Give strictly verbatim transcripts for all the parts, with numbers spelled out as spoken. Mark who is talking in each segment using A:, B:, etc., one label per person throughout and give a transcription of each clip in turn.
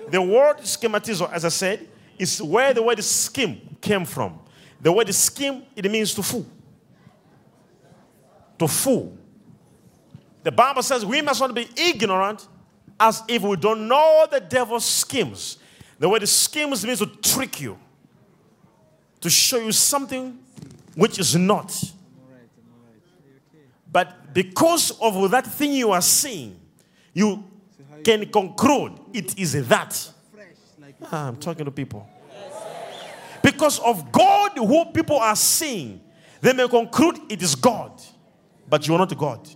A: The word schematizo, as I said, is where the word scheme came from. The word scheme, it means to fool. To fool. The Bible says we must not be ignorant as if we don't know the devil's schemes. The word schemes means to trick you. To show you something which is not. But because of that thing you are seeing, you can conclude it is that. Ah, I'm talking to people. Because of God who people are seeing, they may conclude it is God, but you are not God.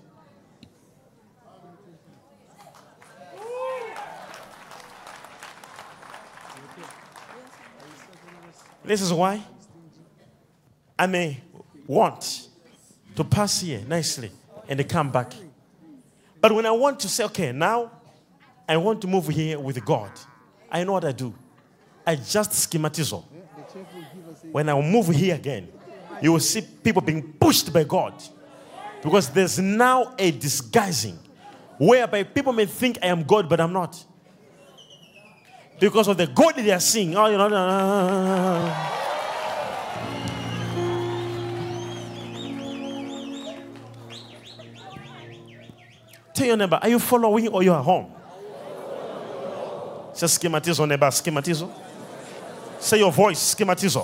A: This is why I may want to pass here nicely and they come back. But when I want to say, okay, now I want to move here with God, I know what I do. I just schematize. When I move here again, you will see people being pushed by God. Because there's now a disguising whereby people may think I am God, but I'm not. Because of the God they are seeing. Oh, you know, no, no, no, no. Tell your neighbor, are you following or you are home? Say schematizo, neighbor, schematizo. Say your voice, schematizo.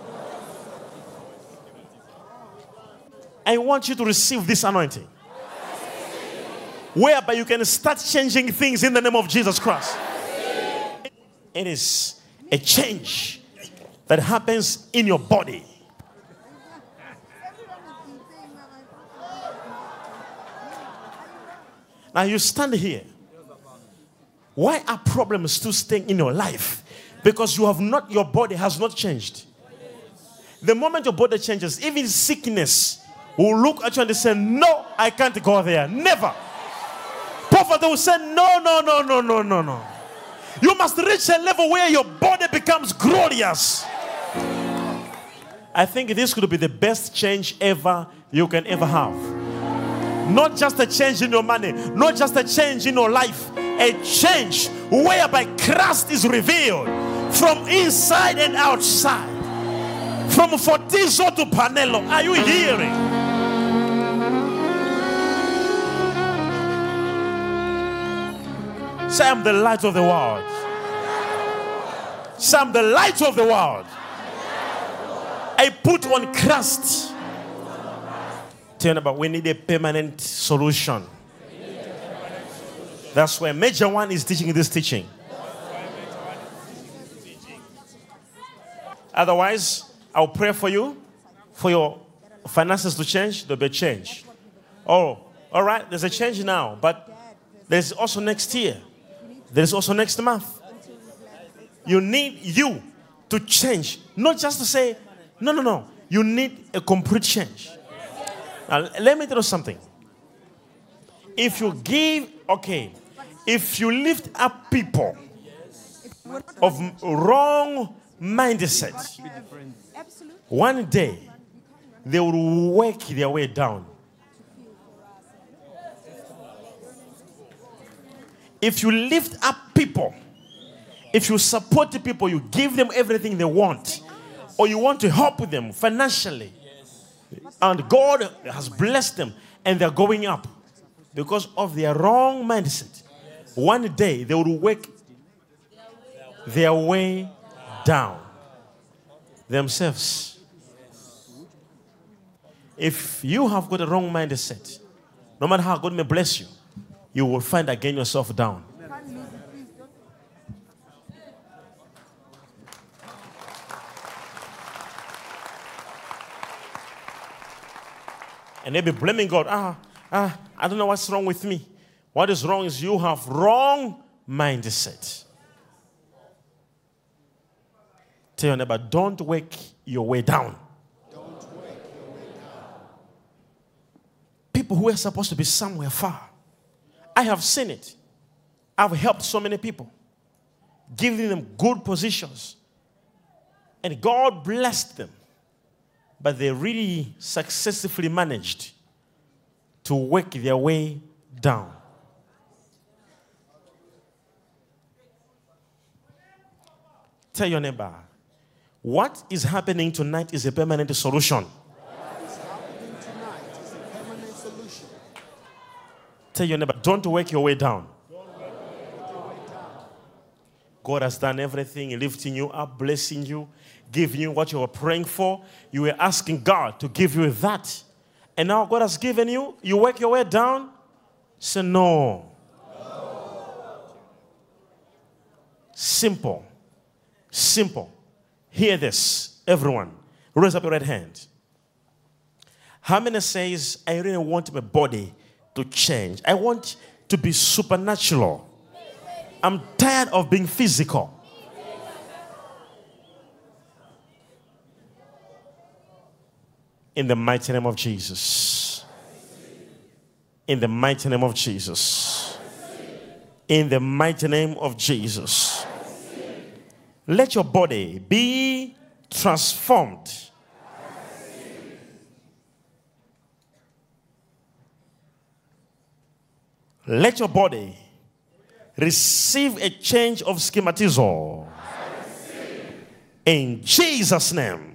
A: I want you to receive this anointing. Whereby you can start changing things in the name of Jesus Christ. It is a change that happens in your body. Now you stand here. Why are problems still staying in your life? Because you have not, your body has not changed. The moment your body changes, even sickness will look at you and they say, no, I can't go there. Never. Poverty will say, no, no, no, no, no, no, no. You must reach a level where your body becomes glorious. I think this could be the best change ever you can ever have. Not just a change in your money, not just a change in your life, a change whereby Christ is revealed from inside and outside. From Fortizo to Panello. Are you hearing? Say, I'm the light of the world. Say, I'm the light of the world. I put on Christ. Tell me about, we need a permanent solution. That's why Major One is teaching this teaching. Otherwise, I'll pray for you, for your finances to change. There'll be a change. Oh, all right, there's a change now, but there's also next year. There's also next month. You need you to change. Not just to say, no, no, no. You need a complete change. Now, let me tell you something. If you give, okay, if you lift up people of wrong mindset, one day they will work their way down. If you lift up people, if you support the people, you give them everything they want, or you want to help them financially, and God has blessed them and they're going up because of their wrong mindset, one day they will work their way down themselves. If you have got a wrong mindset, no matter how God may bless you, you will find again yourself down. And they'll be blaming God. Ah, ah, I don't know what's wrong with me. What is wrong is you have wrong mindset. Tell your neighbor, don't work your way down. Don't work your way down. People who are supposed to be somewhere far. I have seen it. I've helped so many people, giving them good positions. And God blessed them. But they really successfully managed to work their way down. Tell your neighbor, what is happening tonight is a permanent solution.
B: What is happening tonight is a permanent solution.
A: Tell your neighbor, don't work your way down.
B: Don't work your way down.
A: God has done everything, lifting you up, blessing you, giving you what you were praying for. You were asking God to give you that. And now God has given you, you work your way down. Say no. no. Simple. Simple. Hear this, everyone. Raise up your right hand. How many says, I really want my body to change? I want to be supernatural. I'm tired of being physical. In the mighty name of Jesus. In the mighty name of Jesus. In the mighty name of Jesus. Let your body be transformed. Let your body receive a change of schematism. In Jesus' name.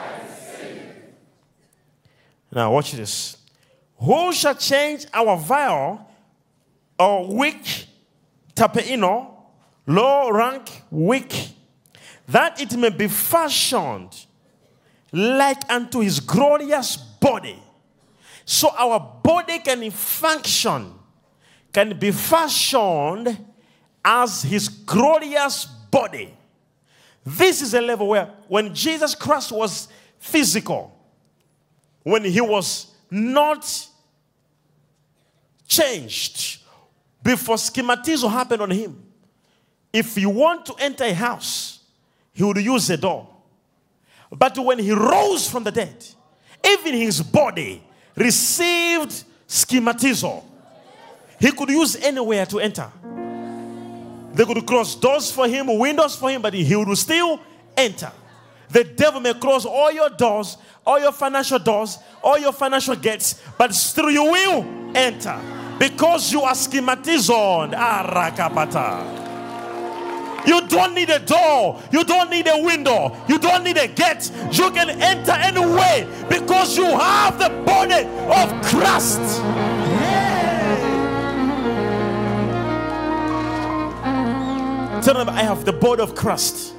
A: Now watch this. Who shall change our vile or weak tapeino, low rank weak, that it may be fashioned like unto his glorious body. So our body can function, can be fashioned as his glorious body. This is a level where when Jesus Christ was physical, when he was not changed, before schematism happened on him, if you want to enter a house, he would use a door. But when he rose from the dead, even his body received schematism. He could use anywhere to enter. They could close doors for him, windows for him, but he would still enter. The devil may close all your doors, all your financial doors, all your financial gates, but still you will enter. Because you are schematized. You don't need a door. You don't need a window. You don't need a gate. You can enter anyway because you have the body of Christ. Tell them, I have the body of Christ.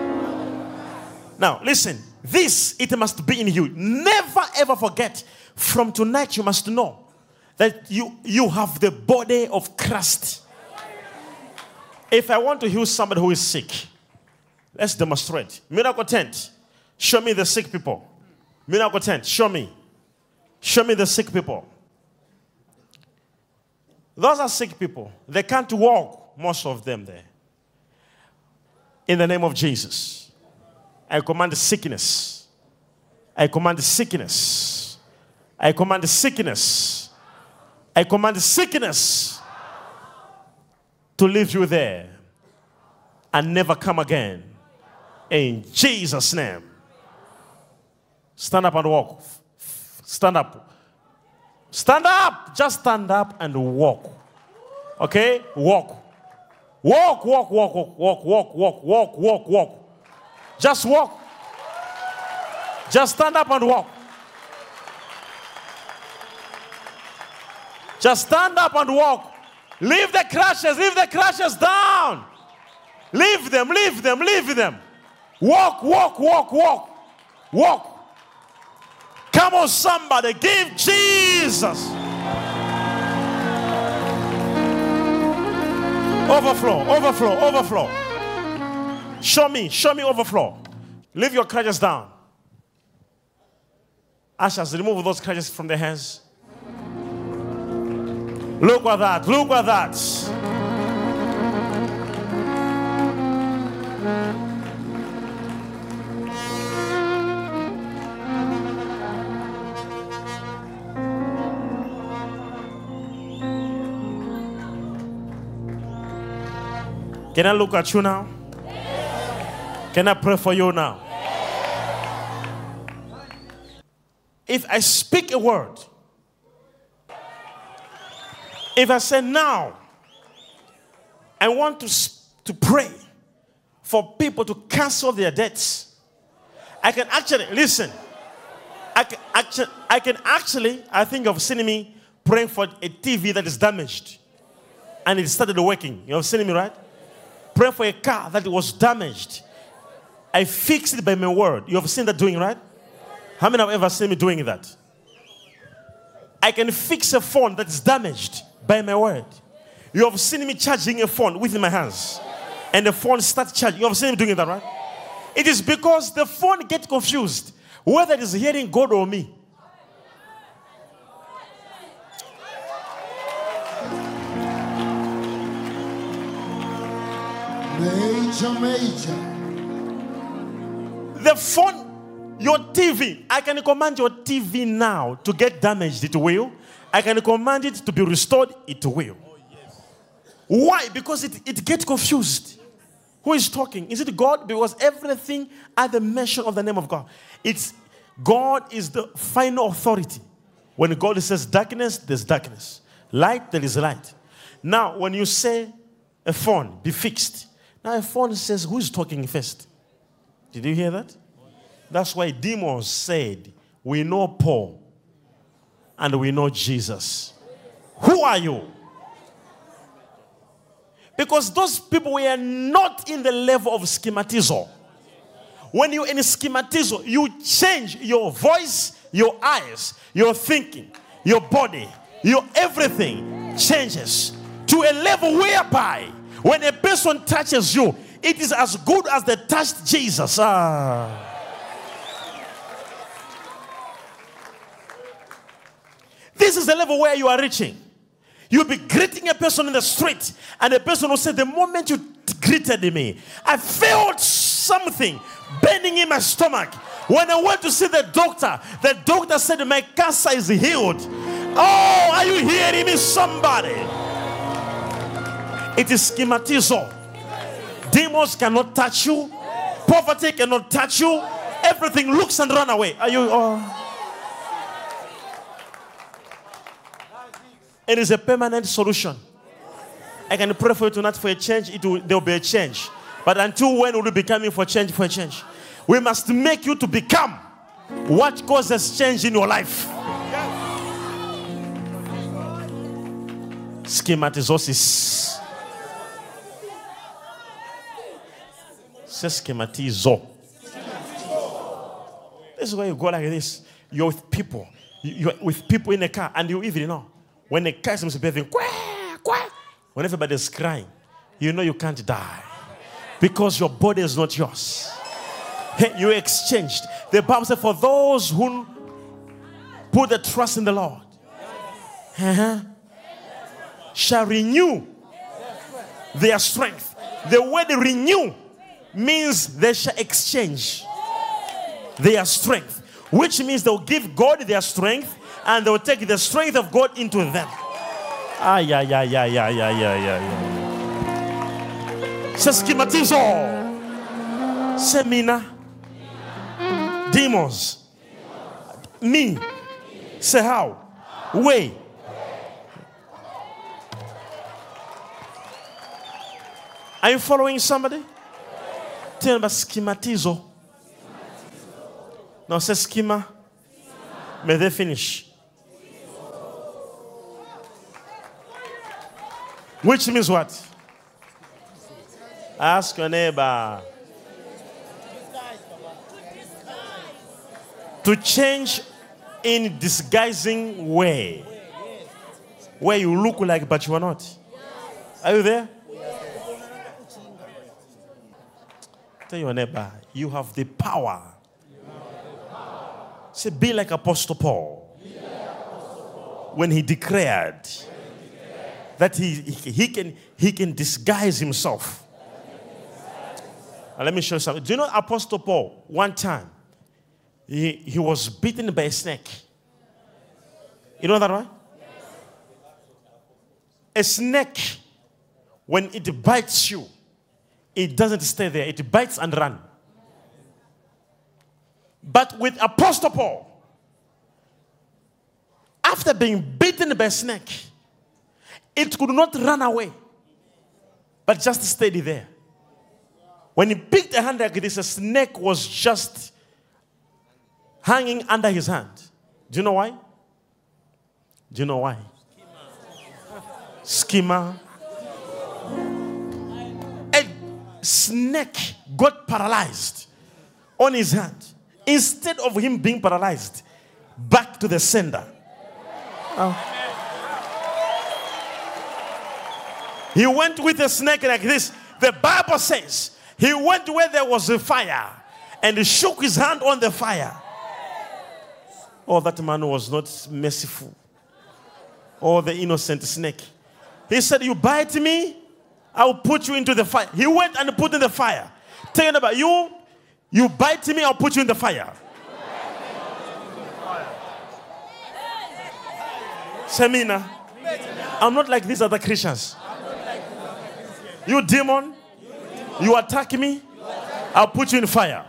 A: Now, listen. This, it must be in you. Never ever forget. From tonight, you must know that you, you have the body of Christ. If I want to heal somebody who is sick, let's demonstrate. Miracle tent. Show me the sick people. Miracle tent. Show me. Show me the sick people. Those are sick people. They can't walk, most of them there. In the name of Jesus, I command sickness. I command sickness. I command sickness. I command sickness to leave you there and never come again. In Jesus' name. Stand up and walk. Stand up. Stand up. Just stand up and walk. Okay? Walk. Walk, walk, walk, walk, walk, walk, walk, walk, walk, walk. Just walk. Just stand up and walk. Just stand up and walk. Leave the crutches, leave the crutches down. Leave them, leave them, leave them. Walk, walk, walk, walk. Walk. Come on, somebody, give Jesus. Overflow, overflow, overflow. Show me, show me overflow. Leave your crutches down. Ushers, remove those crutches from their hands. Look at that, look at that. Can I look at you now? Yes. Can I pray for you now? Yes. If I speak a word, if I say now, I want to, to pray for people to cancel their debts. I can actually, listen, I can actually, I can actually, I think you've seen me praying for a T V that is damaged. And it started working. You have seen me, right? Pray for a car that was damaged. I fixed it by my word. You have seen that doing, right? How many have ever seen me doing that? I can fix a phone that is damaged by my word. You have seen me charging a phone with my hands. And the phone starts charging. You have seen me doing that, right? It is because the phone gets confused whether it is hearing God or me.
B: Major, major.
A: The phone, your T V, I can command your T V now to get damaged, it will. I can command it to be restored, it will. Why? Because it, it gets confused. Who is talking? Is it God? Because everything at the mention of the name of God. It's God is the final authority. When God says darkness, there's darkness. Light, there is light. Now, when you say a phone, be fixed. Now a phone says, who is talking first? Did you hear that? That's why demons said, we know Paul and we know Jesus. Who are you? Because those people were not in the level of schematizo. When you're in schematizo, you change your voice, your eyes, your thinking, your body, your everything changes to a level whereby when a person touches you, it is as good as they touched Jesus. Ah. This is the level where you are reaching. You'll be greeting a person in the street, and the person will say, the moment you greeted me, I felt something burning in my stomach. When I went to see the doctor, the doctor said, my cancer is healed. Oh, are you hearing me, somebody? It is schematizo. Demons cannot touch you. Poverty cannot touch you. Everything looks and run away. Are you... Oh. It is a permanent solution. I can pray for you tonight for a change. It will, there will be a change. But until when will you be coming for change, for a change? We must make you to become what causes change in your life. Schematizosis. Say schematizo. This is why you go like this. You're with people. You're with people in a car, and you even know. When the car is misbehaving, when everybody is crying, you know you can't die. Because your body is not yours. You exchanged. The Bible says, for those who put their trust in the Lord, uh-huh, shall renew their strength. The word renew means they shall exchange their strength, which means they'll give God their strength, and they will take the strength of God into them. Ah, yeah, yeah, yeah, yeah, yeah, yeah, yeah, yeah. Say schematizo. Semina. Demons. Me. Say how? Way. Are you following somebody? Tell me about schematizo. Now say schema. May they finish. Which means what? Ask your neighbor. To change in disguising way. Where you look like but you are not. Are you there? Tell your neighbor, you have the power. Say, be like Apostle Paul. When he declared that he, he, he, can, he can disguise himself. Now, let me show you something. Do you know Apostle Paul, one time, he, he was bitten by a snake. You know that, right? A snake, when it bites you, it doesn't stay there. It bites and runs. But with Apostle Paul, after being bitten by a snake, it could not run away, but just stayed there. When he picked a hand like this, a snake was just hanging under his hand. Do you know why? Do you know why? Schema. A snake got paralyzed on his hand. Instead of him being paralyzed, back to the sender. Oh. He went with a snake like this. The Bible says he went where there was a fire and he shook his hand on the fire. Oh, that man was not merciful. Oh, the innocent snake. He said, you bite me, I'll put you into the fire. He went and put in the fire. Tell you about you, you bite me, I'll put you in the fire. Semina, I'm not like these other Christians. You demon, you attack me, I'll put you in fire.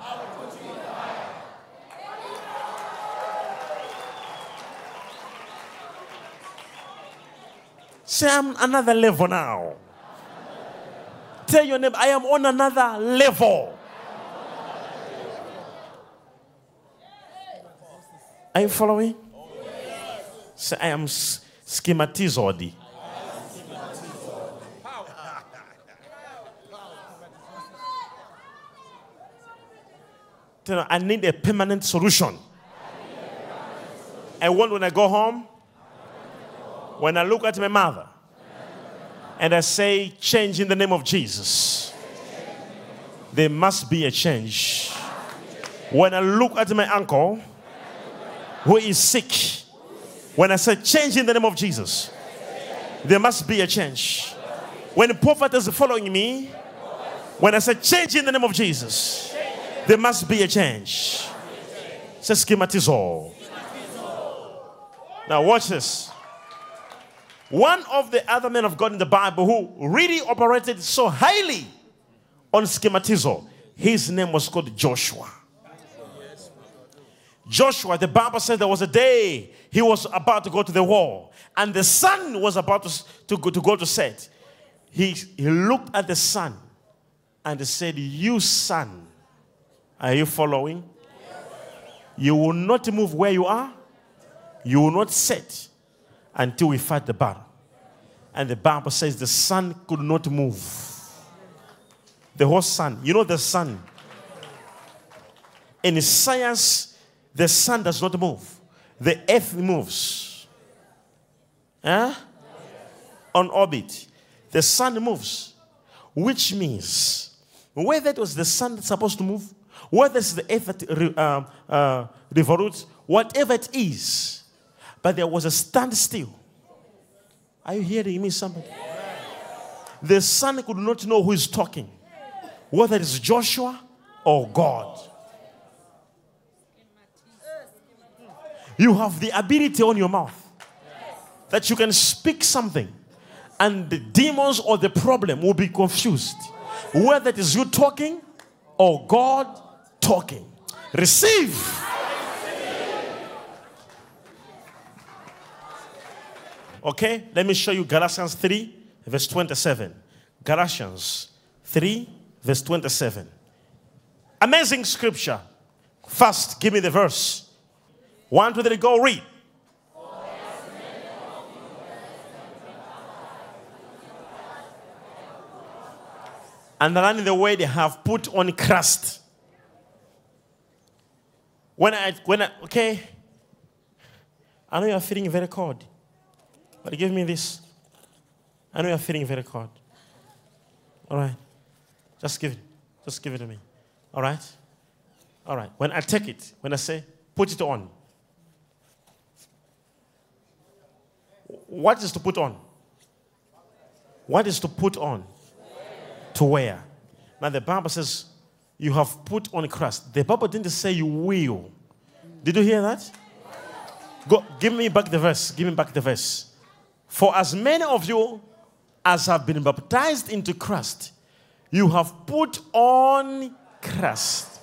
A: Say, I'm another level now. Tell your neighbor, I am on another level. Are you following? Say, I am schematized. I need a permanent solution. I want when I go home, when I look at my mother, and I say, change in the name of Jesus. There must be a change. When I look at my uncle, who is sick, when I say, change in the name of Jesus, there must be a change. When poverty is following me, when I say, change in the name of Jesus, there must be a change. Say schematizo. Now watch this. One of the other men of God in the Bible who really operated so highly on schematizo, his name was called Joshua. Joshua, the Bible said there was a day he was about to go to the war, and the sun was about to, to, go, to go to set. He, he looked at the sun and said, you sun, are you following? You will not move where you are. You will not set until we fight the battle. And the Bible says the sun could not move. The whole sun. You know the sun. In science, the sun does not move. The earth moves. Huh? On orbit. The sun moves. Which means, whether it was the sun that's supposed to move, whether it's the earth that uh, uh, revolutes, whatever it is, but there was a standstill. Are you hearing me, somebody? The sun could not know who is talking, whether it's Joshua or God. You have the ability on your mouth that you can speak something and the demons or the problem will be confused, whether it is you talking or God talking. Receive. Okay, let me show you Galatians three, verse twenty-seven. Galatians three, verse twenty-seven. Amazing scripture. First, give me the verse. One, two, three, go, read. And along the way they have put on Christ. When I, when I, okay, I know you are feeling very cold, but give me this. I know you are feeling very cold. All right, just give it, just give it to me. All right, all right. When I take it, when I say put it on, what is to put on? What is to put on? To wear. Now the Bible says you have put on Christ. The Bible didn't say you will. Did you hear that? Go, give me back the verse. Give me back the verse. For as many of you as have been baptized into Christ, you have put on Christ.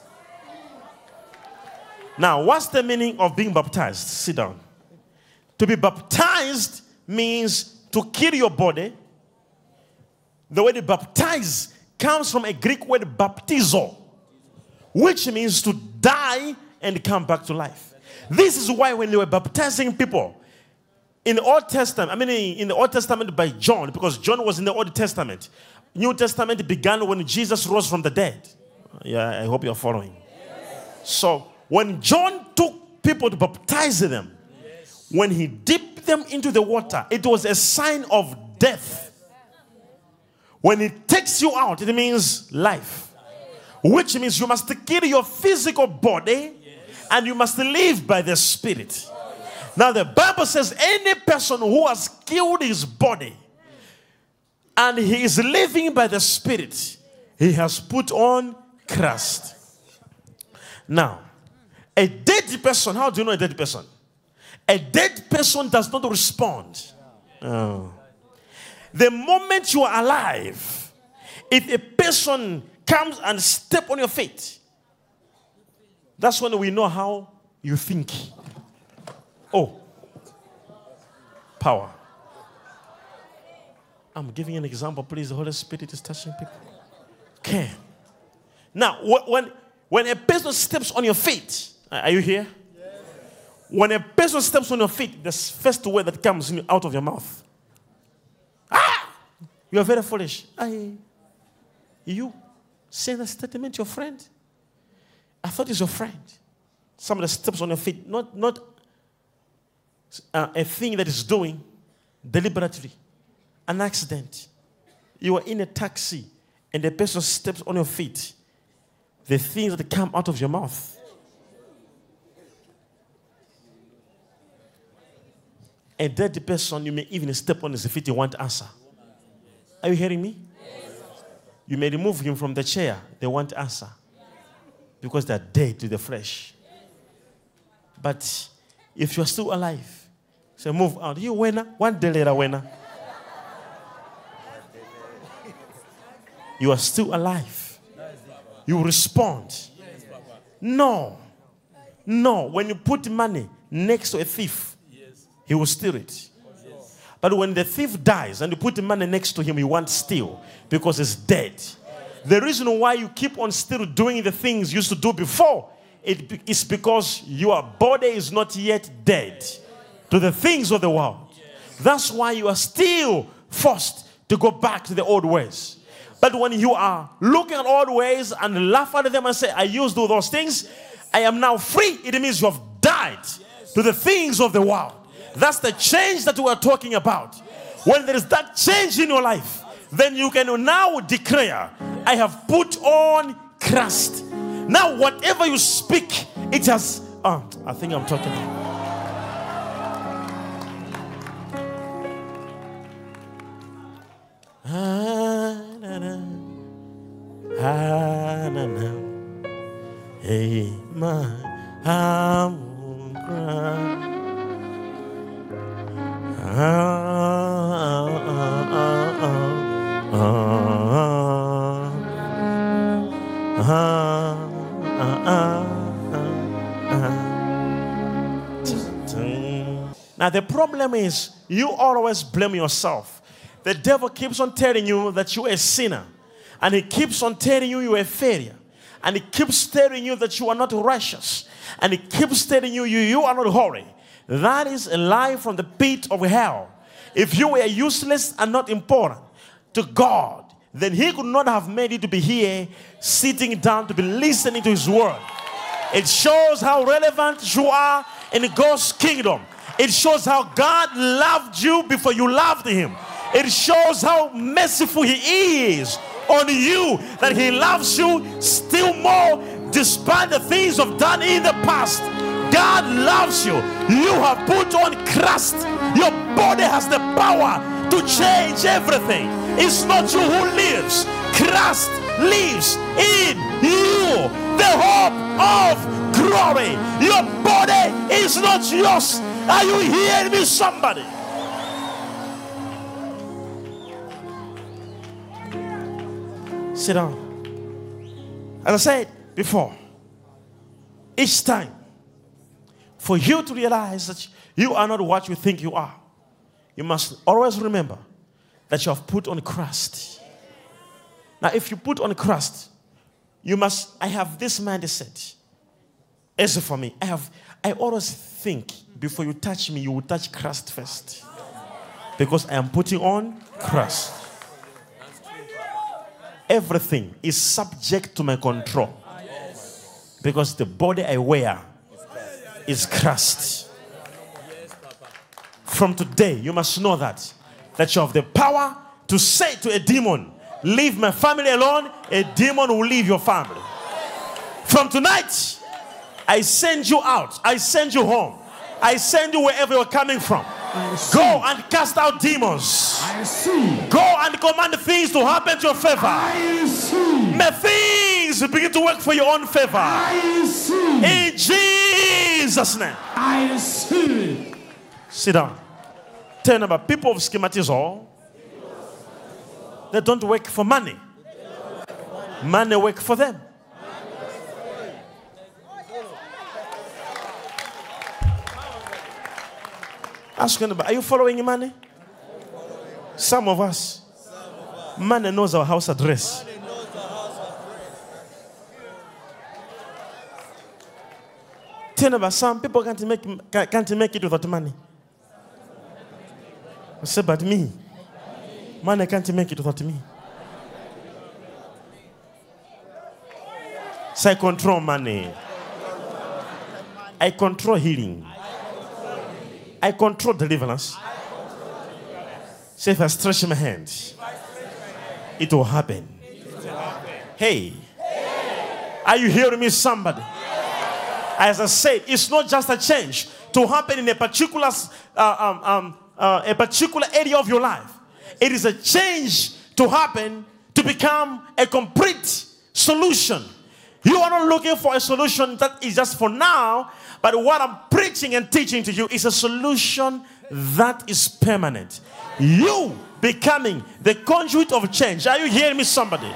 A: Now, what's the meaning of being baptized? Sit down. To be baptized means to kill your body. The way they baptize comes from a Greek word baptizo, which means to die and come back to life. This is why when they were baptizing people in the Old Testament, I mean in the Old Testament by John, because John was in the Old Testament. New Testament began when Jesus rose from the dead. Yeah, I hope you're following. So when John took people to baptize them, when he dipped them into the water, it was a sign of death. When he takes you out, it means life. Which means you must kill your physical body and you must live by the Spirit. Now the Bible says any person who has killed his body and he is living by the Spirit, he has put on Christ. Now, a dead person, how do you know a dead person? A dead person does not respond. Oh. The moment you are alive, if a person comes and steps on your feet, that's when we know how you think. Oh, power. I'm giving an example, please. The Holy Spirit is touching people. Okay. Now, when, when a person steps on your feet, are you here? Yes. When a person steps on your feet, the first word that comes out of your mouth, ah, you are very foolish. I, you say the statement to your friend? I thought it's your friend. Somebody steps on your feet, not, not uh, a thing that is doing deliberately. An accident. You are in a taxi and the person steps on your feet. The things that come out of your mouth. A dead person, you may even step on his feet, you want answer. Are you hearing me? Yes. You may remove him from the chair, they want answer. Because they are dead to the flesh. But if you are still alive, say, move out. You winner, one day later winner. You are still alive. You respond. No. No. When you put money next to a thief, he will steal it. But when the thief dies and you put the money next to him, he won't steal because he's dead. The reason why you keep on still doing the things you used to do before, it is because your body is not yet dead to the things of the world. That's why you are still forced to go back to the old ways. But when you are looking at old ways and laugh at them and say, I used to do those things, I am now free. It means you have died to the things of the world. That's the change that we are talking about. When there is that change in your life, then you can now declare, I have put on Christ. Now whatever you speak, it has, oh, I think I'm talking. Ah, na, na. Ah, na, na. Hey, my, I'm crying. Ah, ah, ah, ah, ah, ah, ah, ah. Now the problem is you always blame yourself. The devil keeps on telling you that you are a sinner. And he keeps on telling you you are a failure. And he keeps telling you that you are not righteous. And he keeps telling you you, you are not holy. That is a lie from the pit of hell. If you were useless and not important to God, then he could not have made you to be here, sitting down to be listening to his word. It shows how relevant you are in God's kingdom. It shows how God loved you before you loved him. It shows how merciful he is on you, that he loves you still more despite the things you've done in the past. God loves you. You have put on Christ. Your body has the power to change everything. It's not you who lives. Christ lives in you. The hope of glory. Your body is not yours. Are you hearing me, somebody? Sit down. As I said before, each time, for you to realize that you are not what you think you are, you must always remember that you have put on Christ. Now, if you put on Christ, you must, I have this mindset. As for me, I have, I always think before you touch me, you will touch Christ first. Because I am putting on Christ. Everything is subject to my control. Because the body I wear is Christ. From today, you must know that. That you have the power to say to a demon, leave my family alone, a demon will leave your family. From tonight, I send you out. I send you home. I send you wherever you're coming from. Go and cast out demons. Go and command things to happen to your favor. May things begin to work for your own favor. In Jesus' name.
B: I see.
A: Sit down. Tell them about people of schematizo. They don't work for money. Money work for them. Ask them, are you following money? Some of us. Money knows our house address. Tell them about some people can't make, can't make it without money. I say, but me, money can't make it without me. So I control money. I control healing. I control deliverance. Say, if I stretch my hands, it will happen. Hey, are you hearing me, somebody? As I said, it's not just a change to happen in a particular, uh, um, um, uh, a particular area of your life. It is a change to happen to become a complete solution. You are not looking for a solution that is just for now, but what I'm preaching and teaching to you is a solution that is permanent. You becoming the conduit of change. Are you hearing me, somebody?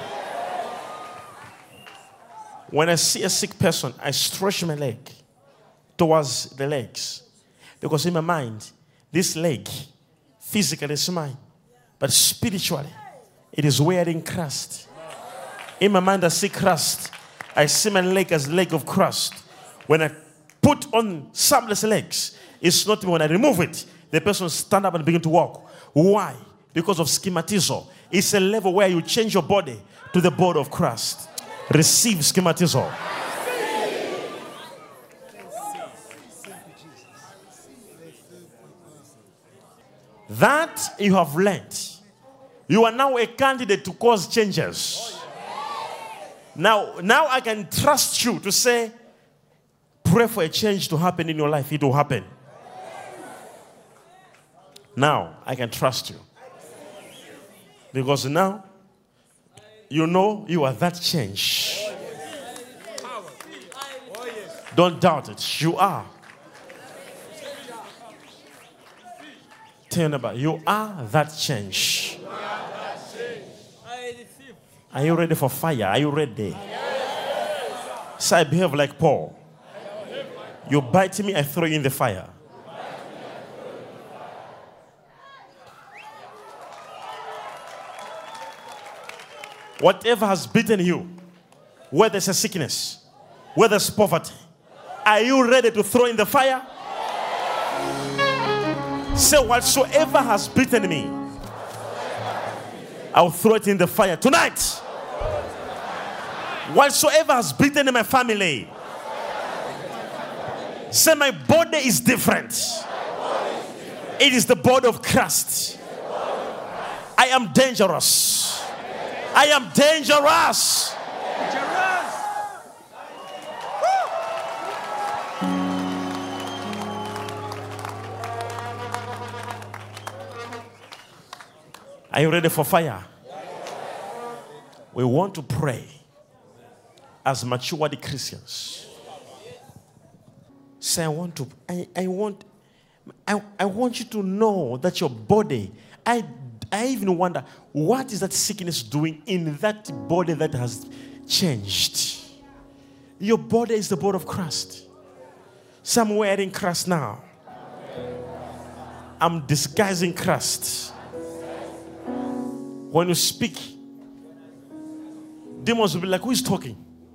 A: When I see a sick person, I stretch my leg towards the legs. Because in my mind, this leg physically is mine. But spiritually, it is wearing Christ. In my mind, I see Christ. I see my leg as leg of Christ. When I put on someless legs, it's not when I remove it, the person stand up and begin to walk. Why? Because of schematizo. It's a level where you change your body to the body of Christ. Receive schematizo. That you have learned. You are now a candidate to cause changes. Now, now I can trust you to say, pray for a change to happen in your life. It will happen. Now, I can trust you. Because now, you know you are that change. Don't doubt it. You are. Tell me about you are that change. Are you ready for fire? Are you ready? So I behave like Paul. You bite me, I throw you in the fire. Whatever has beaten you, whether it's a sickness, whether it's poverty, are you ready to throw in the fire? Say, whatsoever has beaten me, I'll throw it in the fire tonight. Whatsoever has beaten in my family, say, my body is different. It is the body of Christ. I am dangerous. I am dangerous. Are you ready for fire? We want to pray as matured Christians. Say, I want to, I, I want, I, I want you to know that your body, I, I even wonder, what is that sickness doing in that body that has changed? Your body is the body of Christ. So I'm wearing Christ now. I'm disguising Christ. When you speak, Demons will be like, who is talking?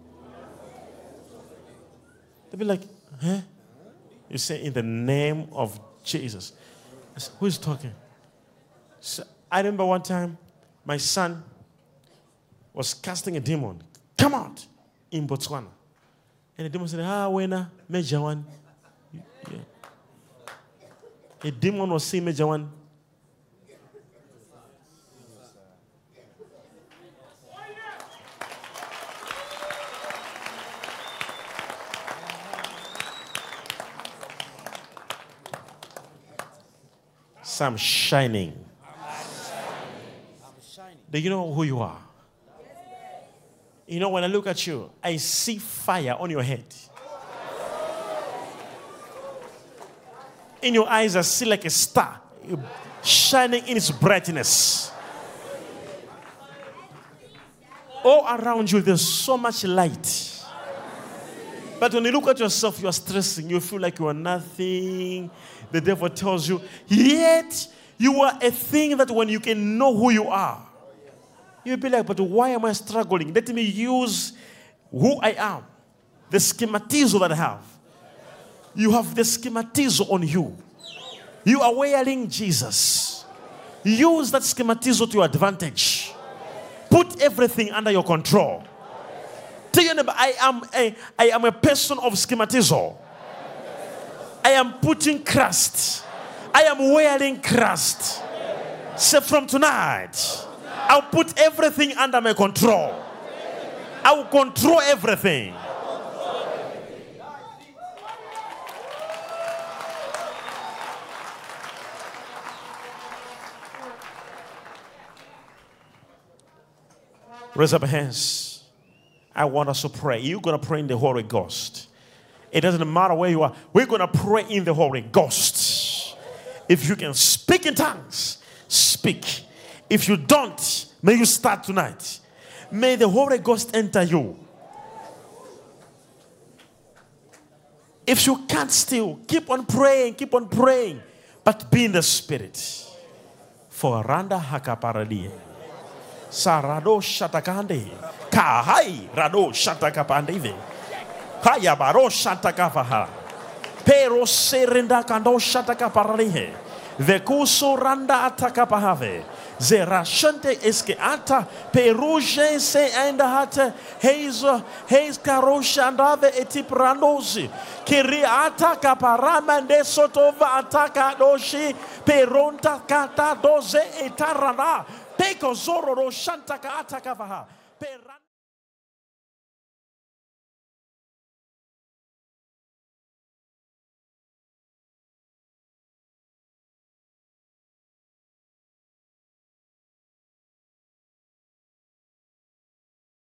A: They'll be like, huh? You say, in the name of Jesus. I say, who is talking? So I remember one time, my son was casting a demon. Come out in Botswana. And the demon said, ah, wena, major one. Yeah. A demon was saying major one. So I'm shining.
B: I'm shining.
A: Do you know who you are? You know, when I look at you, I see fire on your head. In your eyes, I see like a star shining in its brightness. All around you, there's so much light. But when you look at yourself, you are stressing. You feel like you are nothing. The devil tells you, yet you are a thing that when you can know who you are, you'll be like, but why am I struggling? Let me use who I am. The schematizo that I have. You have the schematizo on you. You are wearing Jesus. Use that schematizo to your advantage. Put everything under your control. Tell your neighbor, I am a, I am a person of schematizo. I am putting Christ. I am wearing Christ. So from tonight, I'll put everything under my control. I will control everything. Raise up your hands. I want us to pray. You're going to pray in the Holy Ghost. It doesn't matter where you are. We're going to pray in the Holy Ghost. If you can speak in tongues, speak. If you don't, may you start tonight. May the Holy Ghost enter you. If you can't still, keep on praying, keep on praying. But be in the Spirit. For Randa Hakaparadi. Sarado Shatakande. Kahai Rado Shatakapande. Haya baro Shatakafaha. Pero serenda kando Shatakaparadihe. Vekuso randa atakapahave. Zerashante eske ata peruje se endahate heizo heis karosha andave etiprandosi kiri ataka paramande sotova ataka doshi peronta kata doze etarana peko zoro ro shantaka ataka vaha.